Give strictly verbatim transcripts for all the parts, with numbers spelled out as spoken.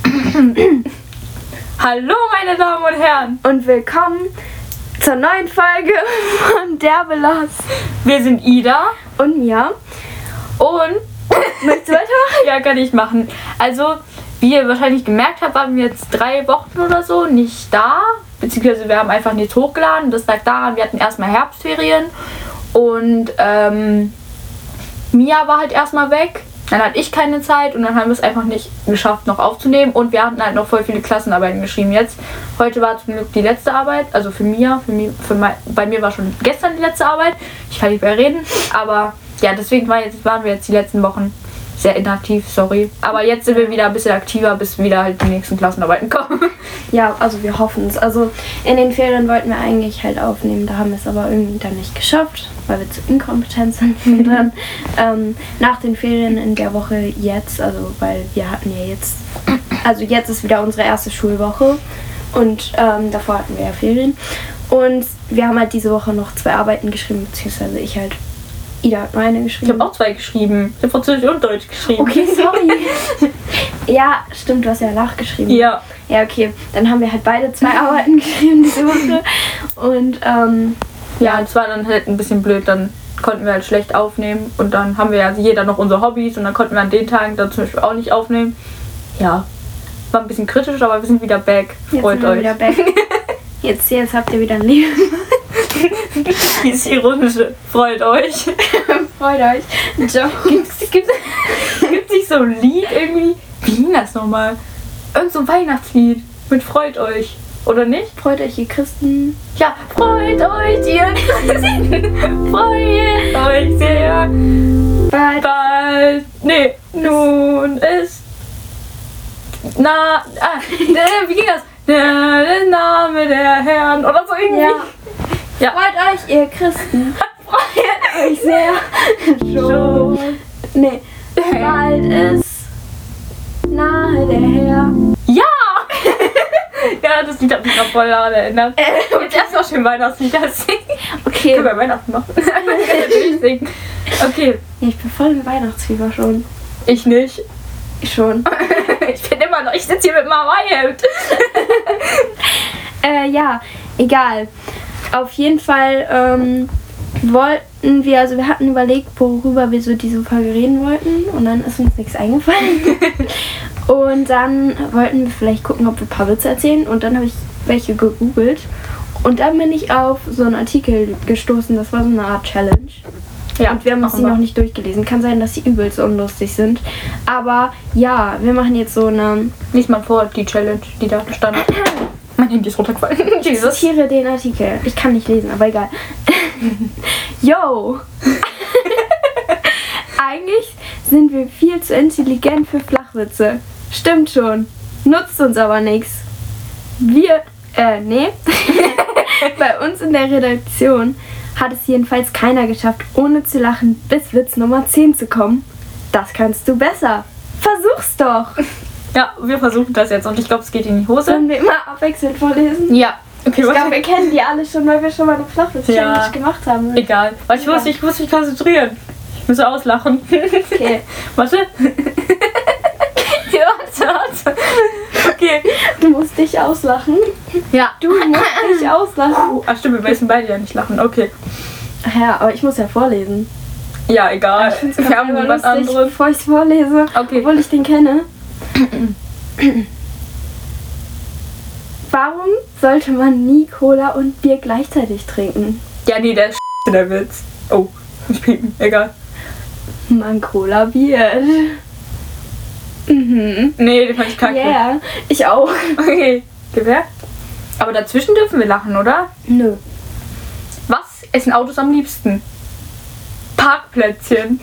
Hallo meine Damen und Herren und willkommen zur neuen Folge von Derbelos. Wir sind Ida und Mia und möchtest du weitermachen? Ja, kann ich machen. Also, wie ihr wahrscheinlich gemerkt habt, waren wir jetzt drei Wochen oder so nicht da, beziehungsweise wir haben einfach nichts hochgeladen. Das lag daran, wir hatten erstmal Herbstferien und ähm, Mia war halt erstmal weg. Dann hatte ich keine Zeit und dann haben wir es einfach nicht geschafft, noch aufzunehmen. Und wir hatten halt noch voll viele Klassenarbeiten geschrieben jetzt. Heute war zum Glück die letzte Arbeit, also für Mia, für mich, für mein, bei mir war schon gestern die letzte Arbeit. Ich kann nicht mehr reden, aber ja, deswegen war jetzt, waren wir jetzt die letzten Wochen sehr inaktiv, sorry. Aber jetzt sind wir wieder ein bisschen aktiver, bis wieder halt die nächsten Klassenarbeiten kommen. Ja, also wir hoffen es. Also in den Ferien wollten wir eigentlich halt aufnehmen, da haben wir es aber irgendwie dann nicht geschafft, weil wir zu inkompetent sind. dann ähm, nach den Ferien in der Woche jetzt, also weil wir hatten ja jetzt, also jetzt ist wieder unsere erste Schulwoche und ähm, davor hatten wir ja Ferien. Und wir haben halt diese Woche noch zwei Arbeiten geschrieben, beziehungsweise ich halt. Ida hat meine geschrieben. Ich habe auch zwei geschrieben. Ich habe Französisch und Deutsch geschrieben. Okay, sorry. Ja, stimmt, du hast ja nachgeschrieben. Ja. Ja, okay. Dann haben wir halt beide zwei Arbeiten geschrieben diese Woche. Und, ähm... Ja, es war dann halt ein bisschen blöd. Dann konnten wir halt schlecht aufnehmen. Und dann haben wir ja jeder noch unsere Hobbys. Und dann konnten wir an den Tagen dann zum Beispiel auch nicht aufnehmen. Ja. War ein bisschen kritisch, aber wir sind wieder back. Freut jetzt sind euch. Wir wieder back. Jetzt, jetzt habt ihr wieder ein Leben. Dieses ironische. Freut euch. Freut euch. Gibt's, gibt's, gibt's nicht so ein Lied irgendwie? Wie ging das nochmal? Irgend so ein Weihnachtslied mit Freut euch. Oder nicht? Freut euch, ihr Christen. Ja, freut euch, ihr Christen. Freut euch sehr. Bald. Bald. Nee, nun ist. Na. Ah, wie ging das? Der Name der Herren. Oder so irgendwie. Ja. Ja. Freut euch, ihr Christen. Freut euch sehr. Schon. Nee. Bald ist nahe der Herr. Ja! Ja, das Lied hat mich noch voll daran erinnert. Äh, Jetzt erst mal schön Weihnachtslieder singen. Okay. Können wir Weihnachten machen? Natürlich singen. Okay. Ja, ich bin voll im Weihnachtsfieber schon. Ich nicht. Ich schon. Ich bin immer noch, ich sitze hier mit dem Hawaii-Hemd. äh, ja, egal. Auf jeden Fall ähm, wollten wir, also wir hatten überlegt, worüber wir so diese Folge reden wollten und dann ist uns nichts eingefallen. Und dann wollten wir vielleicht gucken, ob wir ein paar Witze erzählen und dann habe ich welche gegoogelt und dann bin ich auf so einen Artikel gestoßen, das war so eine Art Challenge. Ja, und wir haben uns die noch nicht durchgelesen. Kann sein, dass sie übelst unlustig sind. Aber ja, wir machen jetzt so eine... Lies mal vor, die Challenge, die da stand. Mein Handy ist runtergefallen. Jesus. Ich zitiere den Artikel. Ich kann nicht lesen, aber egal. Yo! Eigentlich sind wir viel zu intelligent für Flachwitze. Stimmt schon. Nutzt uns aber nichts. Wir... Äh, nee. Bei uns in der Redaktion hat es jedenfalls keiner geschafft, ohne zu lachen bis Witz Nummer zehn zu kommen. Das kannst du besser. Versuch's doch. Ja, wir versuchen das jetzt und ich glaube, es geht in die Hose. Sollen wir immer abwechselnd vorlesen? Ja. Okay, ich glaube, wir kennen die alle schon, weil wir schon mal eine Flachwitz-Challenge ja. gemacht haben. Egal. Weil ich, muss, ich muss mich konzentrieren. Ich muss auslachen. Okay. Warte. Ja, warte, warte. Okay. Du musst dich auslachen. Ja. Du musst dich auslachen. Ach stimmt, wir müssen beide ja nicht lachen. Okay. Ach ja, aber ich muss ja vorlesen. Ja, egal. Wir haben niemand anderes. Bevor ich es vorlese, okay. Obwohl ich den kenne. Warum sollte man nie Cola und Bier gleichzeitig trinken? Ja, nee, der ist der Witz. Oh, ich bin egal. Man Cola Bier. Mhm. Nee, den fand ich kacke. Ja, yeah, ich auch. Okay, gewährt. Aber dazwischen dürfen wir lachen, oder? Nö. Was essen Autos am liebsten? Parkplätzchen.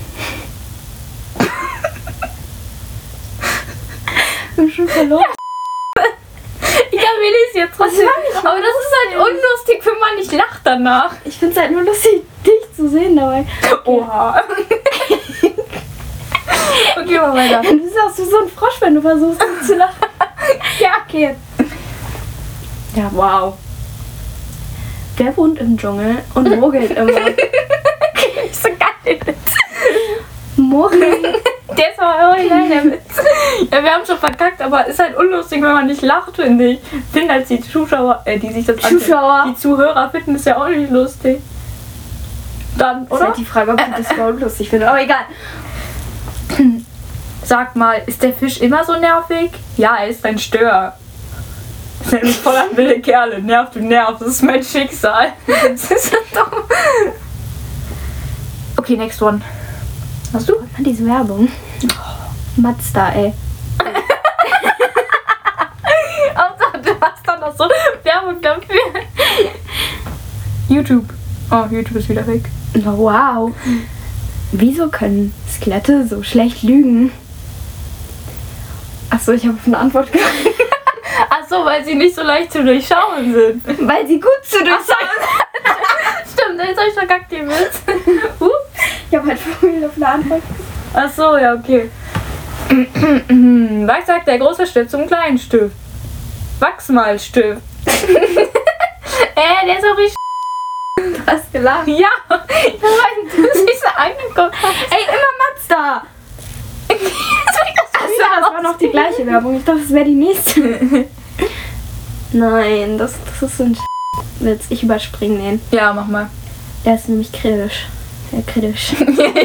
Ich bin schon verloren. Ich kann mir das jetzt trotzdem. Aber das ist halt unlustig, wenn man nicht lacht danach. Ich finde es halt nur lustig, dich zu sehen dabei. Okay. Oha. Okay, mal weiter. Du bist auch so ein Frosch, wenn du versuchst, nicht zu lachen. Ja, okay. Ja, wow. Wer wohnt im Dschungel und mogelt immer? So geil. Mogeln Der ist aber original, der Witz. Ja, wir haben schon verkackt, aber ist halt unlustig, wenn man nicht lacht, finde ich. Ich finde, als die Zuschauer, äh, die sich das Zuschauer. ansehen, die Zuhörer finden es ja auch nicht lustig. Dann, Ist oder? halt die Frage, ob ich das überhaupt lustig finde. Aber egal. Sag mal, ist der Fisch immer so nervig? Ja, er ist ein Stör. Ist nämlich voll an wilde Kerle. Nerv, du nervst. Das ist mein Schicksal. Das ist so dumm. Okay, next one. Hast du? Mann, diese Werbung. Mazda, ey. Hauptsache, du hast dann noch so Werbung dafür. YouTube. Oh, YouTube ist wieder weg. Oh, wow. Wieso können Skelette so schlecht lügen? Achso, ich habe eine Antwort gekriegt. Ach so, weil sie nicht so leicht zu durchschauen sind. Weil sie gut zu durchschauen sind. Stimmt, jetzt hab ich verkackt den Witz. Ups. Ich habe halt vorhin auf eine Antwort. Ach so, ja, okay. Was sagt der große Stift zum kleinen Stift? Wachsmalstift. äh, der ist auch richtig. Du hast gelacht. Ja, weil du dich so angeguckt hast. Ey, immer Mazda! Achso, das war noch die gleiche Werbung. Ich dachte, das wäre die nächste. Nein, das, das ist so ein Witz. Ich überspringe den. Ja, mach mal. Der ist nämlich kritisch. Sehr kritisch.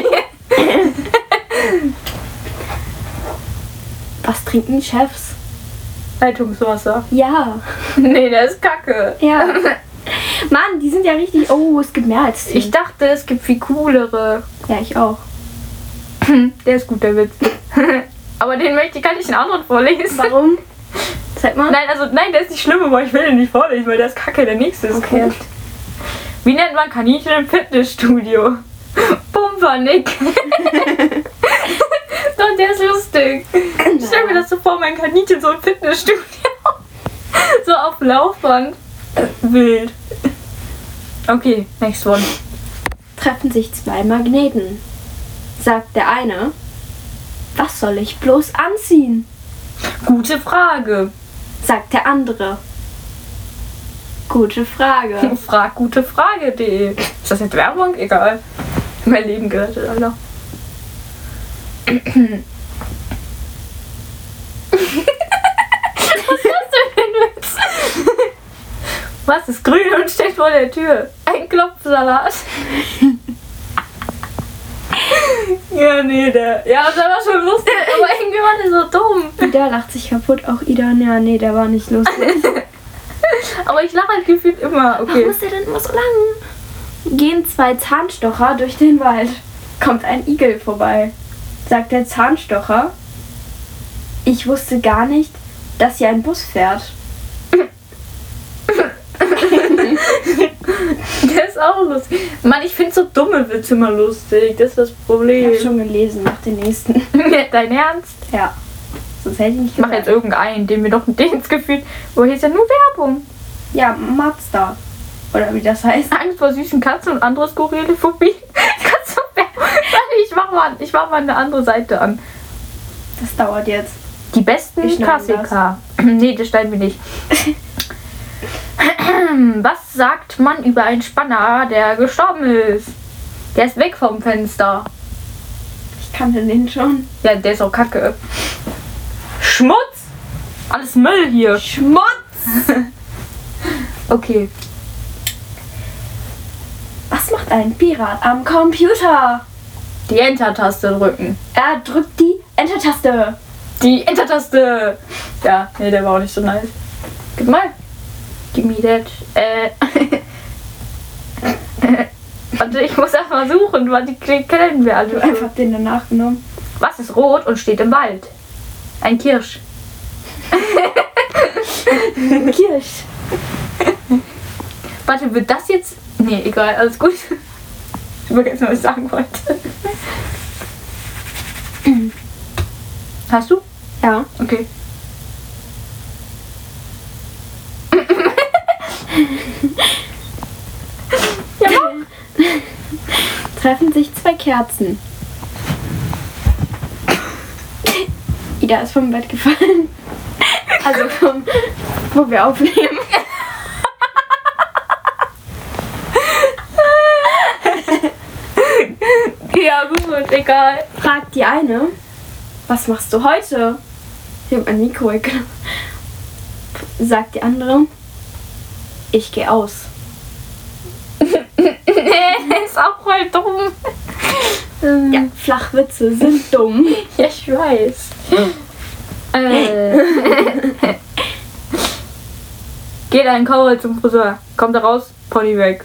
Was trinken Chefs? Leitungswasser. Ja. Nee, der ist kacke. Ja. Mann, die sind ja richtig... Oh, es gibt mehr als zehn. Ich dachte, es gibt viel coolere. Ja, ich auch. Der ist gut, der Witz. Aber den möchte ich, kann ich einen anderen vorlesen. Warum? Zeig mal. Nein, also nein, der ist nicht schlimm, aber ich will den nicht vorlesen, weil der ist kacke, der nächste ist Okay. gut. Wie nennt man Kaninchen im Fitnessstudio? Pumpernick. Doch, der ist lustig. Ich stell mir das so vor, mein Kaninchen so im Fitnessstudio. So auf Laufband. Wild. Okay, next one. Treffen sich zwei Magneten. Sagt der eine, was soll ich bloß anziehen? Gute Frage. Sagt der andere. Gute Frage. Frag gute Frage.de. Ist das jetzt Werbung? Egal. Mein Leben gerettet, Alter. Was hast du denn Witz? Was ist grün und steht vor der Tür? Ein Klopfsalat. Ja, nee, der. Ja, das war schon lustig, aber irgendwie war der so dumm. Ida lacht sich kaputt. Auch Ida, ja, nee, der war nicht lustig. Aber ich lache halt gefühlt immer. Okay. Warum ist der denn immer so lang? Gehen zwei Zahnstocher durch den Wald. Kommt ein Igel vorbei. Sagt der Zahnstocher, ich wusste gar nicht, dass hier ein Bus fährt. Der ist auch lustig. Mann, ich finde so dumme Witze immer lustig. Das ist das Ich Problem. hab schon gelesen, mach den nächsten. Dein Ernst? Ja. Sonst hätte ich nicht Ich mach gesagt. jetzt irgendeinen, den wir doch den ins Gefühl. Wo hier ist ja nur Werbung. Ja, Mazda. Oder wie das heißt. Angst vor süßen Katzen und andere skurrile Phobien. Kannst du Werbung? Warte, ich mach mal, ich mach mal eine andere Seite an. Das dauert jetzt. Die besten Wir schneiden Klassiker. Nee, das schneiden wir nicht. Was sagt man über einen Spanner, der gestorben ist? Der ist weg vom Fenster. Ich kannte den schon. Ja, der ist auch kacke. Schmutz! Alles Müll hier. Schmutz! Okay. Was macht ein Pirat am Computer? Die Enter-Taste drücken. Er drückt die Enter-Taste. Die Enter-Taste! Ja, nee, der war auch nicht so nice. Gib mal. Gib me that. Äh. Warte, ich muss erst mal suchen, weil die kennen wir alle. Ich hab einfach den danach genommen. Was ist rot und steht im Wald? Ein Kirsch. Kirsch. Warte, wird das jetzt. Nee, egal, alles gut. Ich vergessen, was ich sagen wollte. Hast du? Ja. Okay. Ja. Treffen sich zwei Kerzen. Ida ist vom Bett gefallen. Also vom, wo wir aufnehmen. Ja, gut, egal. Fragt die eine, was machst du heute? Ich habe mein Mikro weggenommen. Sagt die andere, ich gehe aus. Ist auch voll dumm. Ja, Flachwitze sind dumm. Ja, ich weiß. äh. Geht ein Cowboy zum Friseur. Kommt er raus, Pony weg.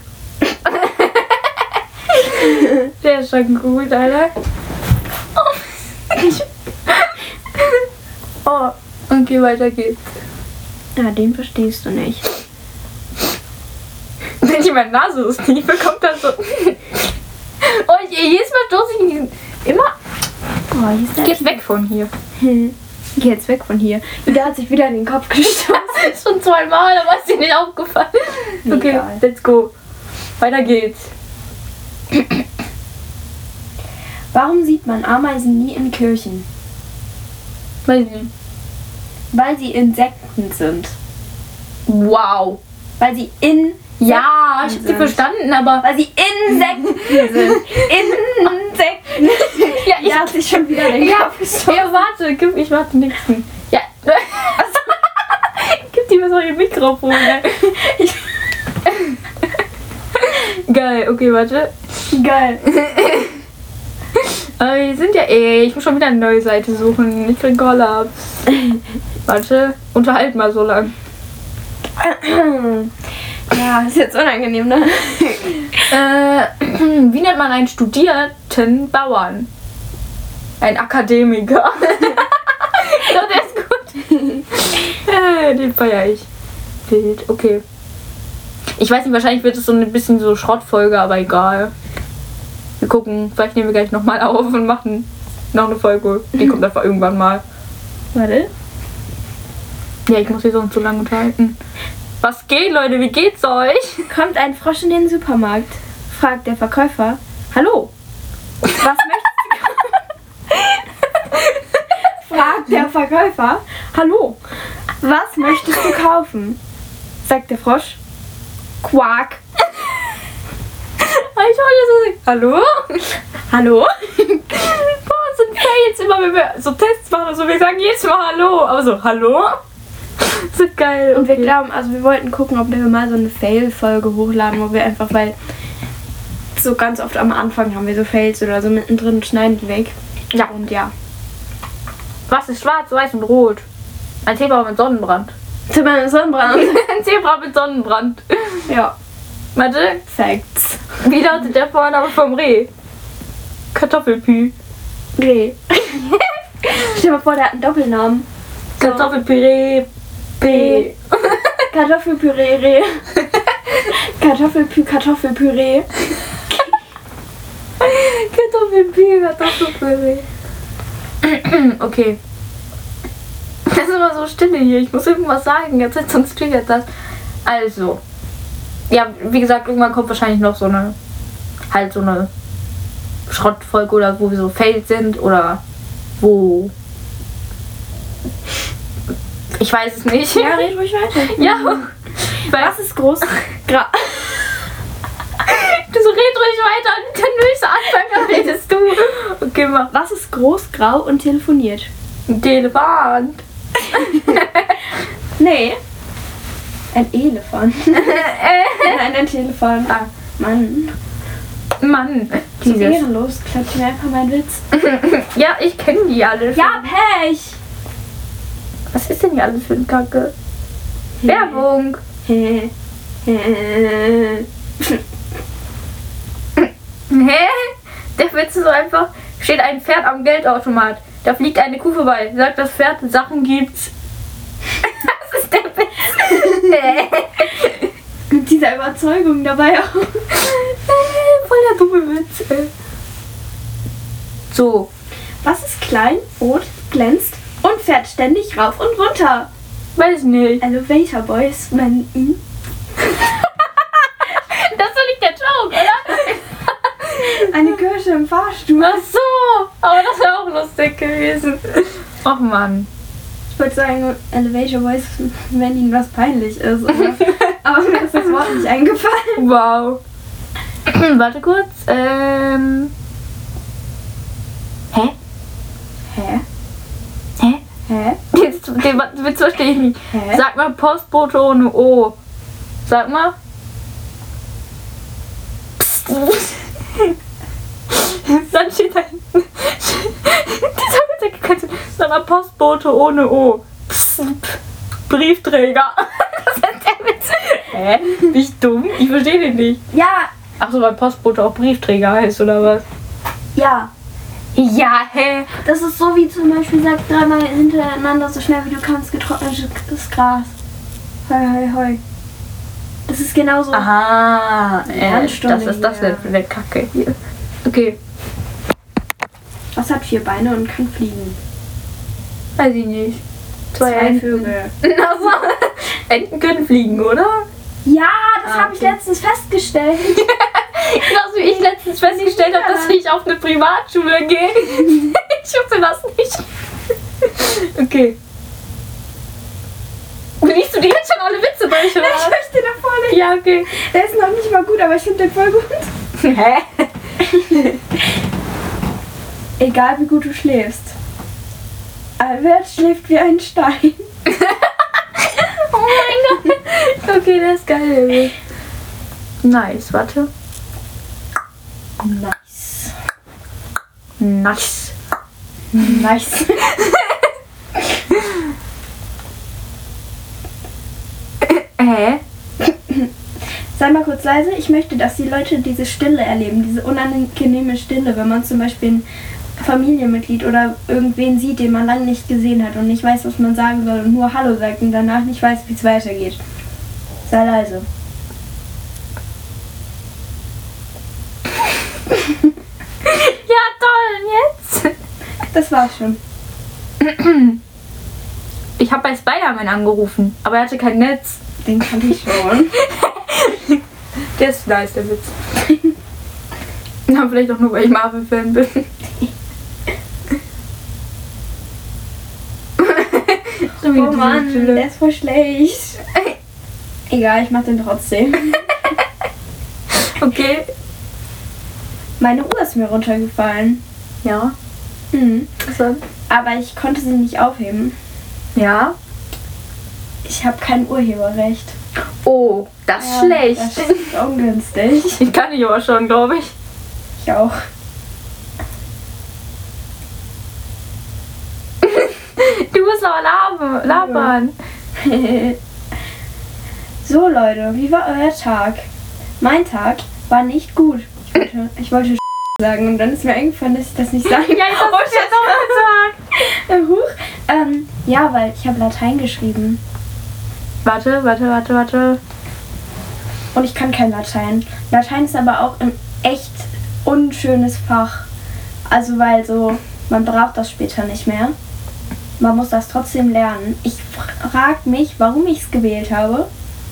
Der ist schon gut, Alter. Oh, okay, weiter geht's. Ja, den verstehst du nicht. Wenn ich meine Nase so sniefe, kommt dann so... Oh, ich, jedes Mal stoße ich in diesen... Immer... Oh, hier ist der Geht weg von hier. Hm. Geh jetzt weg von hier. Ida hat sich wieder in den Kopf gestoßen. Schon zweimal, aber ist dir nicht aufgefallen. Okay, Egal. let's go. Weiter geht's. Warum sieht man Ameisen nie in Kirchen? Weiß ich nicht. Weil sie Insekten sind. Wow. Weil sie in... Ja, ich hab sie sind. verstanden, aber... Weil sie Insekten sind. Insekten. Ja, ich... Ida hat sich schon wieder in den Ja, Kopf gestoßen. ja, warte, gib, ich warte nächsten. Ja. Gib dir mal so ein Mikrofon, ey. Ich- Geil, okay, warte. Geil. Aber wir sind ja eh. Ich muss schon wieder eine neue Seite suchen. Ich krieg Kollaps. Warte, unterhalt mal so lang. Ja, ist jetzt unangenehm, ne? Äh, wie nennt man einen studierten Bauern? Ein Akademiker. So, der ist gut. Äh, den feier ich. Wild, okay. Ich weiß nicht, wahrscheinlich wird es so ein bisschen so Schrottfolge, aber egal. Wir gucken, vielleicht nehmen wir gleich nochmal auf und machen noch eine Folge. Die kommt einfach irgendwann mal. Warte. Ja, ich muss hier sonst zu lange unterhalten. Was geht, Leute? Wie geht's euch? Kommt ein Frosch in den Supermarkt, fragt der Verkäufer, hallo, was möchtest du fragt der Verkäufer, hallo, was möchtest du kaufen? Sagt der Frosch, Quark. Ich wollte so sagen, hallo? Hallo? Boah, so ein Fails immer, wenn wir so Tests machen und so. Wir sagen jedes Mal hallo. Aber so, hallo? So geil. Und wir okay. glauben, also wir wollten gucken, ob wir mal so eine Fail-Folge hochladen, wo wir einfach, weil so ganz oft am Anfang haben wir so Fails oder so mittendrin schneiden die weg. Ja. Und ja. Was ist schwarz, weiß und rot? Ein Zebra mit Sonnenbrand. Zu meinem Sonnenbrand. Ein Zebra mit Sonnenbrand. Ja. Warte, Facts. wie lautet der Vorname vom Reh? Kartoffelpü. Reh. Stell dir mal vor, der hat einen Doppelnamen. So. Kartoffelpüree. P. Kartoffelpüree, Reh. Kartoffelpü, Kartoffelpüree. Kartoffelpü, Kartoffelpüree. Okay. Das ist immer so still hier. Ich muss irgendwas sagen, jetzt sonst triggert das. Also. Ja, wie gesagt, irgendwann kommt wahrscheinlich noch so eine. Halt so eine Schrottfolge oder wo wir so failed sind oder wo. Ich weiß es nicht. Ja, red ruhig weiter. Ja. Weil Was ist groß? Gra du so red ruhig weiter und dann will ich so anfangen, dann redest du. Okay, mach. Was ist groß, grau und telefoniert? Ein Elefant. Nee. Ein Elefant. Nein, ein Telefon. Ah, Mann. Mann. So Dieses. ehrenlos. Klatscht mir einfach meinen Witz. Ja, ich kenne die alle. Ja, Pech. Was ist denn hier alles für eine Kacke? Werbung. Hä? Hä? Der Witz ist so einfach. Steht ein Pferd am Geldautomat. Da fliegt eine Kuh vorbei. Sagt das Pferd, Sachen gibt's. Das ist der Witz. Mit dieser Überzeugung dabei auch. Voll der dumme Witz, ey. So. Was ist klein, rot, glänzt und fährt ständig rauf und runter? Weiß nicht. Elevator Boys nennen ihn. Das ist doch nicht der Joke, oder? Eine Kirsche im Fahrstuhl. Ach so. Aber das wäre auch lustig gewesen. Och Mann. Ich wollte sagen, Elevator Boys, wenn ihnen was peinlich ist. Aber, aber mir ist das Wort nicht eingefallen. Wow. Warte kurz. Ähm. Hä? Hä? Den Witz verstehe ich nicht. Hä? Sag mal Postbote ohne O. Sag mal. Psst. Dann steht da hinten. Dieser Witz, kannst du. Sag mal Postbote ohne O. Psst. Briefträger. Das ist der Witz. Hä? Bin ich dumm? Ich verstehe den nicht. Ja, Achso, weil Postbote auch Briefträger heißt, oder was? ja. Ja, hä? Das ist so wie zum Beispiel, sag dreimal hintereinander so schnell wie du kannst, getrocknetes Gras. Hoi, hoi, hoi. Das ist genauso. Aha, äh, Lernstunde das ist das hier. für eine Kacke hier. Okay, Was hat vier Beine und kann fliegen? weiß ich nicht. Zwei Enten. Vögel. Also, Enten können fliegen, oder? Ja, das Ah, habe ich okay. letztens festgestellt. Genauso wie ich letztens festgestellt habe, dass ich auf eine Privatschule gehe. Ich wusste das nicht. Okay. Liest du dir jetzt schon alle Witze durch, Ich oder? möchte da vorne. Ja, okay. Der ist noch nicht mal gut, aber ich finde den voll gut. Hä? Egal wie gut du schläfst. Albert schläft wie ein Stein. Oh mein Gott. Okay, das ist geil. Nice, warte. Nice. Nice. Nice. Hä? Sei mal kurz leise. Ich möchte, dass die Leute diese Stille erleben. Diese unangenehme Stille, wenn man zum Beispiel ein Familienmitglied oder irgendwen sieht, den man lange nicht gesehen hat und nicht weiß, was man sagen soll und nur Hallo sagt und danach nicht weiß, wie es weitergeht. Sei leise. Ja, toll, und jetzt? Das war's schon. Ich habe bei Spider-Man angerufen, aber er hatte kein Netz. Den kannte ich schon. Der ist nice, der Witz. Na, vielleicht auch nur, weil ich Marvel-Fan bin. So wie Oh diese Mann, Stille. der ist voll schlecht. Egal, ich mach den trotzdem. Okay. Meine Uhr ist mir runtergefallen. Ja. Mhm. So. Aber ich konnte sie nicht aufheben. Ja. Ich habe kein Urheberrecht. Oh, das ist Ja, schlecht. Das ist ungünstig. Ich kann ich aber schon, glaube ich. Ich auch. Du musst aber labern. labern. So Leute, wie war euer Tag? Mein Tag war nicht gut. Ich wollte, ich wollte sagen und dann ist mir eingefallen, dass ich das nicht sagen Ja, ich hab's wollte. jetzt nochmal gesagt. Huch. Ähm, ja, weil ich habe Latein geschrieben. Warte, warte, warte, warte. Und ich kann kein Latein. Latein ist aber auch ein echt unschönes Fach. Also weil so, man braucht das später nicht mehr. Man muss das trotzdem lernen. Ich frage mich, warum ich es gewählt habe.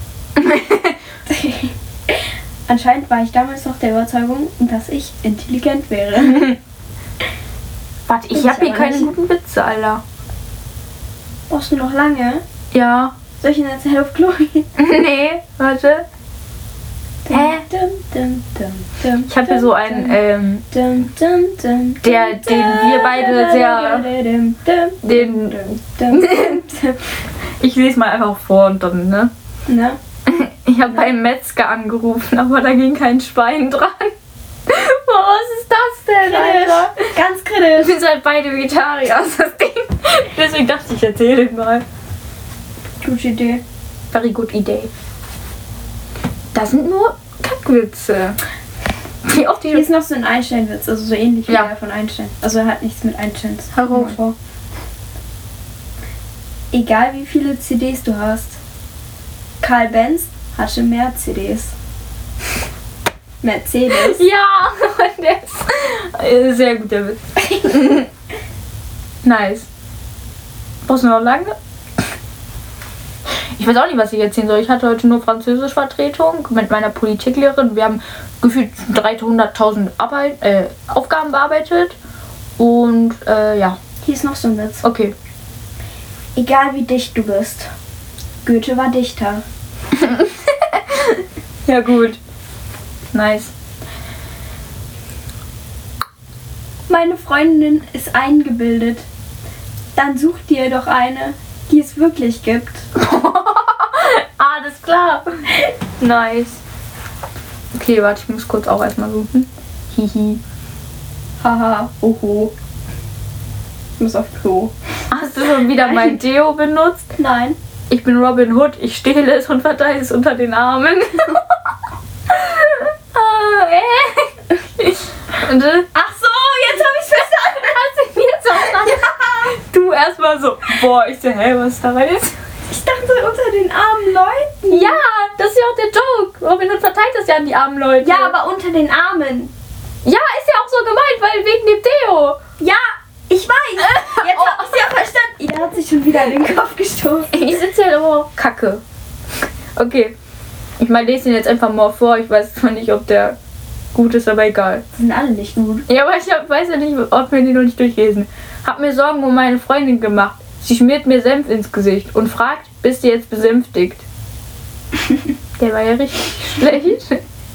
Anscheinend war ich damals noch der Überzeugung, dass ich intelligent wäre. Warte, ich Ist hab hier aber keine nicht. guten Witze, Alter. Brauchst du noch lange? Ja. Soll ich ihn jetzt auf Klo gehen? Nee, warte. Hä? Dum, dum, dum, dum, Ich habe hier so einen, ähm, dum, dum, dum, der- dum, den wir beide sehr- dum, dum, den, dum, dum, dum. ich lese mal einfach vor und dann, ne? Ne? Ich habe beim Metzger angerufen, aber da ging kein Schwein dran. Boah, was ist das denn, Alter? Ganz Wir kritisch. sind halt beide Vegetarier, ist das Ding. Deswegen dachte ich, ich erzähle den mal. Gute Idee. Very good idee. Das sind nur Kackwitze. Wie oft Hier die... ist noch so ein Einstein-Witz, also so ähnlich wie Ja. der von Einstein. Also er hat nichts mit Einstein zu Heraus. tun. Egal wie viele C Ds du hast. Karl Benz hatte mehr C Ds. Mercedes. Ja, der ist äh, sehr guter Witz. Nice. Brauchst du noch lange? Ich weiß auch nicht, was ich erzählen soll. Ich hatte heute nur Französisch-Vertretung mit meiner Politiklehrerin. Wir haben gefühlt dreihunderttausend Arbeit, äh, Aufgaben bearbeitet. Und äh, ja, Hier ist noch so ein Witz. okay. Egal wie dicht du bist. Goethe war Dichter. Ja, gut. Nice. Meine Freundin ist eingebildet. Dann such dir doch eine, die es wirklich gibt. Alles klar. Nice. Okay, warte, ich muss kurz auch erstmal suchen. Hihi. Haha, oho. Ich muss auf Klo. Hast du schon wieder mein Deo benutzt? Nein. Ich bin Robin Hood, ich stehle es und verteile es unter den Armen. ah, äh. und, äh, Ach so, jetzt habe ich verstanden. hast du jetzt verstanden? Du erstmal so, boah, ich so, hä, was ist da rein jetzt? Ich dachte unter den armen Leuten. Ja, das ist ja auch der Joke. Robin Hood verteilt das ja an die armen Leute. Ja, aber unter den Armen. Ja, ist ja auch so gemeint, weil wegen dem Deo. Ja, ich weiß. Jetzt hab ich's ja verstanden. Ida hat sich schon wieder in den Kopf gestoßen. Ich sitze hier aber kacke. Okay. Ich mal lese ihn jetzt einfach mal vor. Ich weiß zwar nicht, ob der gut ist, aber egal. Die sind alle nicht gut. Ja, aber ich hab, weiß ja nicht, ob wir die noch nicht durchlesen. Hab mir Sorgen um meine Freundin gemacht. Sie schmiert mir Senf ins Gesicht und fragt, bist du jetzt besänftigt? Der war ja richtig schlecht.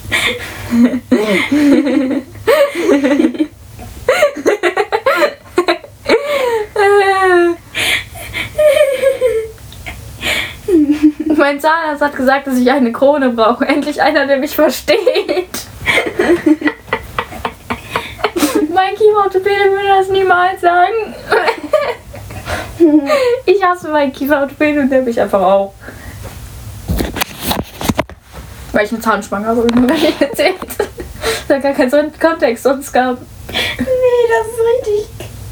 Mein Zahnarzt hat gesagt, dass ich eine Krone brauche. Endlich einer, der mich versteht. Mein Kieferorthopäde würde das niemals sagen. Ich hasse meinen Kieferorthopäden und der mich einfach auch. Weil ich eine Zahnspange habe, irgendwann erzählt. Da gar keinen so einen Kontext sonst gab. Nee, das ist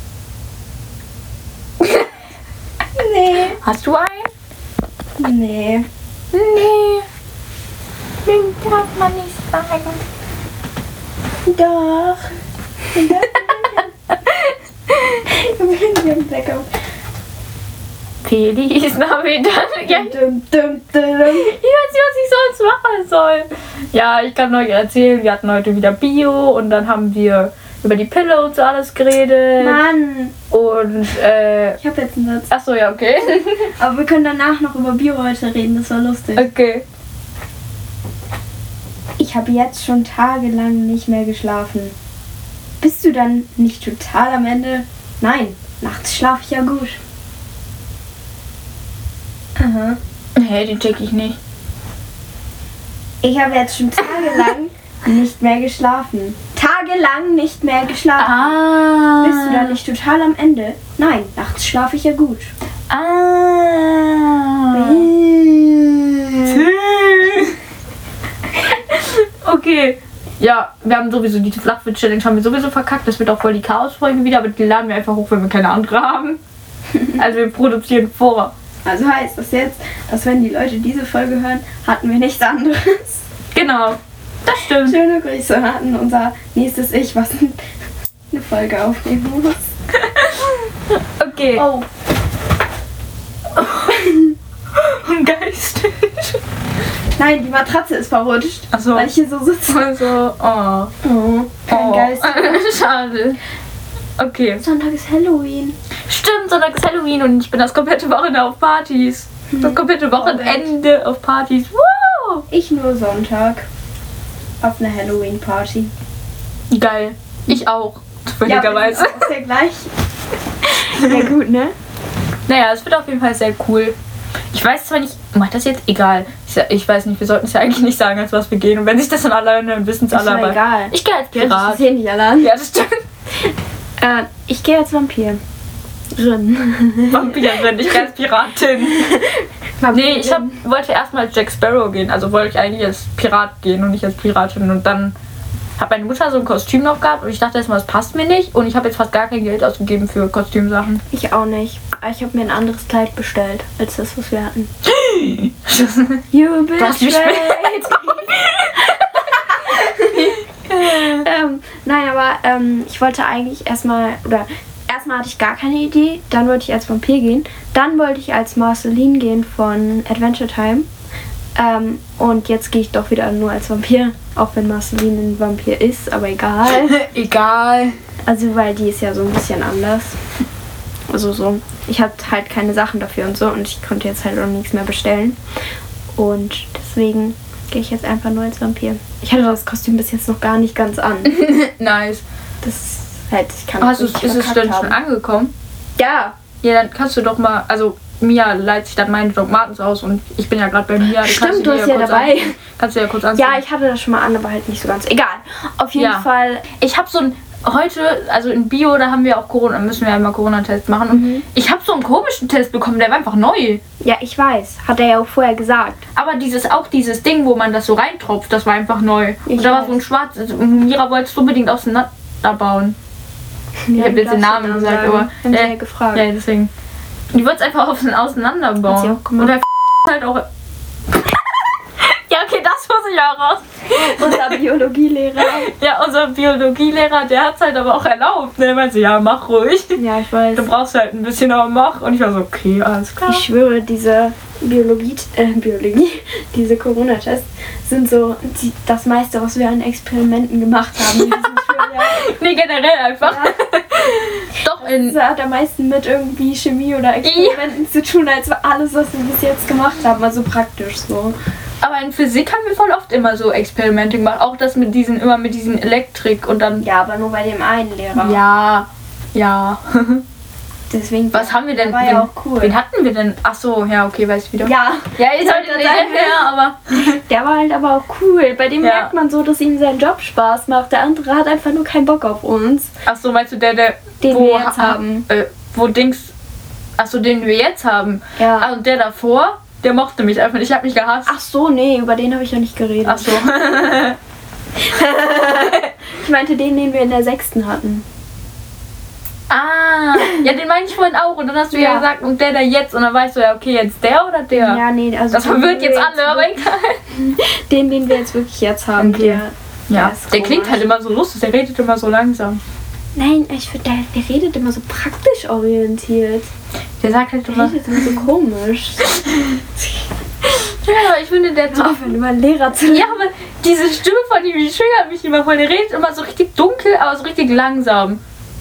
richtig. Nee. Hast du einen? Nee. Nee. Den darf man nicht sagen. Doch. Wir haben Blackout. Feliz Navidad. Ja, ich Dum, dum, dum. weiß nicht, was ich sonst machen soll. Ja, ich kann euch erzählen, wir hatten heute wieder Bio und dann haben wir über die Pille und so alles geredet. Mann, Und, äh... ich habe jetzt einen Satz. Achso, ja, okay. Aber wir können danach noch über Bio heute reden, das war lustig. Okay. Ich habe jetzt schon tagelang nicht mehr geschlafen. Bist du dann nicht total am Ende? Nein, nachts schlafe ich ja gut. Aha. Hey, den check ich nicht. Ich habe jetzt schon tagelang nicht mehr geschlafen. Tagelang nicht mehr geschlafen. Ah. Bist du da nicht total am Ende? Nein, nachts schlafe ich ja gut. Ah. Okay. Ja, wir haben sowieso die Flachwitz-Challenge haben wir sowieso verkackt. Das wird auch voll die Chaos-Folge wieder, aber die laden wir einfach hoch, wenn wir keine andere haben. Also wir produzieren vor. Also heißt das jetzt, dass wenn die Leute diese Folge hören, hatten wir nichts anderes. Genau. Das stimmt. Schöne Grüße hatten unser nächstes Ich, was eine Folge aufnehmen muss. Okay. Oh. Geist. Nein, die Matratze ist verrutscht, Ach so. weil ich hier so sitze. Also, oh. Oh, kein oh. Geist. Schade. Okay. Sonntag ist Halloween. Stimmt, Sonntag ist Halloween und ich bin das komplette Wochenende auf Partys. Das komplette Wochenende auf Partys. Wow! Ich nur Sonntag. Auf eine Halloween-Party. Geil. Ich auch. Zufälligerweise. Ja, ist ja gleich. Ja gut, ne? Naja, es wird auf jeden Fall sehr cool. Ich weiß zwar nicht, macht das jetzt? Egal. Ich, ich weiß nicht, wir sollten es ja eigentlich nicht sagen, als was wir gehen. Und wenn sich das dann alle hören, wissen es Ist alle. doch aber egal. Ich gehe als Ja, das Pirat. sehen nicht alle an. Ja, das stimmt. Äh, ich gehe als Vampir. Vampirin, ich gehe als Piratin. Nee, ich hab, wollte erstmal als Jack Sparrow gehen. Also wollte ich eigentlich als Pirat gehen und nicht als Piratin. Und dann hat meine Mutter so ein Kostüm noch gehabt und ich dachte erstmal, das passt mir nicht. Und ich habe jetzt fast gar kein Geld ausgegeben für Kostümsachen. Ich auch nicht. Ich habe mir ein anderes Kleid bestellt, als das, was wir hatten. You Du hast mich ähm, nein, aber ähm, ich wollte eigentlich erstmal, oder erstmal hatte ich gar keine Idee, dann wollte ich als Vampir gehen, dann wollte ich als Marceline gehen von Adventure Time ähm, und jetzt gehe ich doch wieder nur als Vampir, auch wenn Marceline ein Vampir ist, aber egal. Egal. Also weil die ist ja so ein bisschen anders. Also so, ich hatte halt keine Sachen dafür und so und ich konnte jetzt halt auch nichts mehr bestellen und deswegen gehe ich jetzt einfach nur als Vampir. Ich hatte das Kostüm bis jetzt noch gar nicht ganz an. Nice. Das halt, ich kann Hast du, nicht ist es verkackt denn schon haben. angekommen? Ja. Ja, dann kannst du doch mal, also Mia leiht sich dann meine Doc Martens aus und ich bin ja gerade bei Mia. Stimmt, du hast ja dabei. An, kannst du ja kurz anziehen. Ja, ich hatte das schon mal an, aber halt nicht so ganz. Egal. Auf jeden ja. Fall. Ich habe so ein, heute, also in Bio, da haben wir auch Corona, müssen wir ja immer Corona-Test machen. Und mhm. ich habe so einen komischen Test bekommen, der war einfach neu. Ja, ich weiß. Hat er ja auch vorher gesagt. Aber dieses, auch dieses Ding, wo man das so reintropft, das war einfach neu. Ich und da weiß. war so ein schwarzes, Mira wollte es unbedingt auseinanderbauen. Ja, ich habe jetzt den Namen gesagt, sagen. aber... Haben äh, ja gefragt. Ja, deswegen. Die wird es einfach auf den auseinanderbauen. Hat sie auch gemacht. Und der halt auch... Ja, okay, das muss ich auch raus. Unser Biologielehrer. Ja, unser Biologielehrer, der hat es halt aber auch erlaubt. Der meinte, ja, mach ruhig. Ja, ich weiß. Du brauchst halt ein bisschen, aber mach. Und ich war so, okay, alles klar. Ich schwöre, diese Biologie, äh, Biologie, diese Corona-Tests sind so die, das meiste, was wir an Experimenten gemacht haben. Nee, generell einfach. Ja. Doch, in... Das hat am meisten mit irgendwie Chemie oder Experimenten ja. zu tun, als alles, was wir bis jetzt gemacht haben. Also praktisch so. Aber in Physik haben wir voll oft immer so Experimente gemacht. Auch das mit diesen, immer mit diesen Elektrik und dann... Ja, aber nur bei dem einen Lehrer. Ja, ja. Deswegen... Was haben wir denn? War wen, ja auch cool. Wen hatten wir denn? Ach so, ja, okay, weiß ich wieder. Ja. Ja, ich sollte den nicht mehr, aber... Der war halt aber auch cool. Bei dem ja. merkt man so, dass ihm sein Job Spaß macht. Der andere hat einfach nur keinen Bock auf uns. Ach so, meinst du der, der... Den wo, wir jetzt haben. Äh, wo Dings... Ach so, den wir jetzt haben. Ja. Ah, und der davor... Der mochte mich einfach nicht, ich hab mich gehasst. Ach so, nee, über den habe ich ja nicht geredet. Ach so. Ich meinte den, den wir in der sechsten hatten. Ah, ja, den meine ich vorhin auch. Und dann hast du ja. ja gesagt, und der da jetzt. Und dann war ich so, ja, okay, jetzt der oder der? Ja, nee, also... Das verwirrt jetzt alle, aber egal. Den, den wir jetzt wirklich jetzt haben, okay. der... Ja, der, der klingt halt immer so lustig, der redet immer so langsam. Nein, ich finde, der, der redet immer so praktisch orientiert. Der sagt halt immer... Der redet immer so komisch. Ja, aber ich finde, der hat so... Aufhören, immer Lehrer zu lernen. Ja, aber diese Stimme von ihm, die triggert mich immer voll. Der redet immer so richtig dunkel, aber so richtig langsam.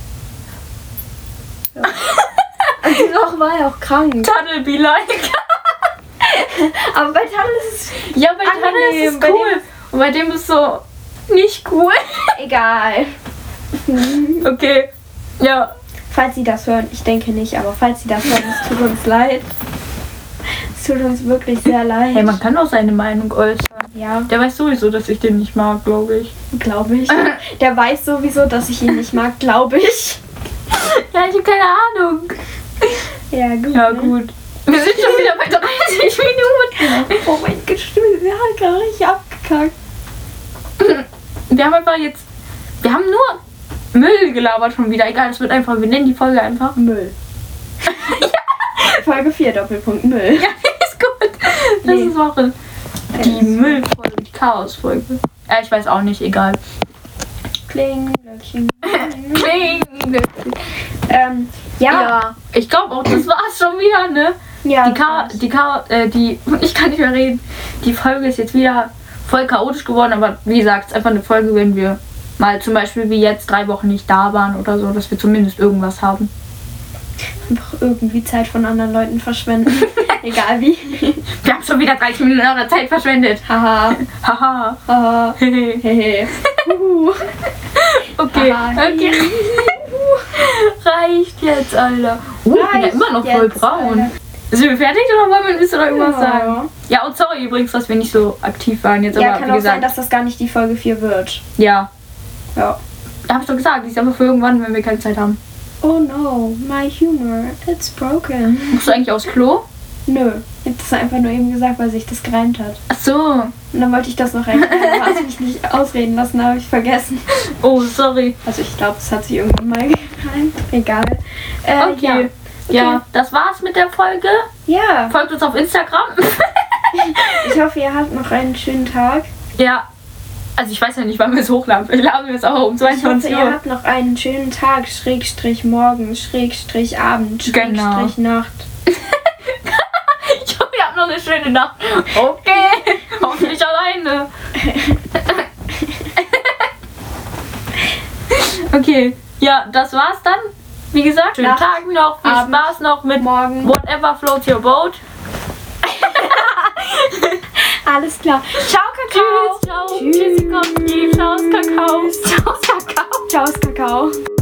Ja. Und die Woche war er auch krank. Tunnel be like. Aber bei Tunnel ist es... Ja, bei Tunnel ist es bei cool. Und bei dem ist so... Nicht cool. Egal. Okay, ja. Falls Sie das hören, ich denke nicht, aber falls Sie das hören, es tut uns leid. Es tut uns wirklich sehr leid. Hey, man kann auch seine Meinung äußern. Ja. Der weiß sowieso, dass ich den nicht mag, glaube ich. Glaube ich. Der weiß sowieso, dass ich ihn nicht mag, glaube ich. Ja, ich habe keine Ahnung. Ja, gut. Ja, gut. Wir sind schon wieder bei dreißig Minuten. Oh mein Gott, stimmt. Wir haben gar nicht abgekackt. Wir haben einfach jetzt... Wir haben nur Müll gelabert schon wieder. Egal, es wird einfach... Wir nennen die Folge einfach Müll. Ja. Folge vier, Doppelpunkt Müll. Ja, ist gut. Das nee. ist Woche. Die es Müllfolge, die Chaosfolge. Ja, ich weiß auch nicht, egal. Kling, Glöckchen. Kling, Glöckchen. Ähm, ja. ja. Ich glaube auch, das war's schon wieder, ne? Ja. Die Ka... Die Ka... Äh, die... Ich kann nicht mehr reden. Die Folge ist jetzt wieder voll chaotisch geworden, aber wie gesagt, es ist einfach eine Folge, wenn wir mal zum Beispiel wie jetzt drei Wochen nicht da waren oder so, dass wir zumindest irgendwas haben. Einfach irgendwie Zeit von anderen Leuten verschwenden. Egal wie. Wir haben schon wieder dreißig Minuten eurer Zeit verschwendet. Haha. Haha. Haha. Hehe. Okay. Okay. Reicht jetzt, Alter. Uh, ich bin ja immer noch voll braun. Alter. Sind wir fertig oder wollen wir müssen noch irgendwas ja. sagen? Ja, und sorry übrigens, dass wir nicht so aktiv waren jetzt. Ja, aber kann wie auch gesagt, sein, dass das gar nicht die Folge vier wird. Ja. Ja. Hab ich doch gesagt, die ist aber für irgendwann, wenn wir keine Zeit haben. Oh no, my humor, it's broken. Musst du eigentlich aufs Klo? Nö, ich hab das einfach nur eben gesagt, weil sich das gereimt hat. Ach so. Und dann wollte ich das noch erklären, aber hast mich nicht ausreden lassen, habe ich vergessen. Oh, sorry. Also ich glaube, es hat sich irgendwann mal gereimt. Egal. Äh, okay. Ja. Okay. Ja, das war's mit der Folge. Ja. Folgt uns auf Instagram. Ich hoffe, ihr habt noch einen schönen Tag. Ja. Also ich weiß ja nicht, wann wir es hochladen. Vielleicht laden wir es auch um zweiundzwanzig Uhr. Ich hoffe, ihr habt noch einen schönen Tag, Schrägstrich morgen, Schrägstrich Abend, Schrägstrich genau. Nacht. Ich hoffe, ihr habt noch eine schöne Nacht. Okay. Hoffentlich alleine. Okay. Ja, das war's dann. Wie gesagt, schönen Nacht, Tag noch, viel Abend, Spaß noch mit morgen. Whatever floats your boat. Alles klar. Ciao, Kakao. Tschüss, ciao. Tschüss, Kakao. Ciao, Kakao. Ciao, Kakao. Ciao, Kakao.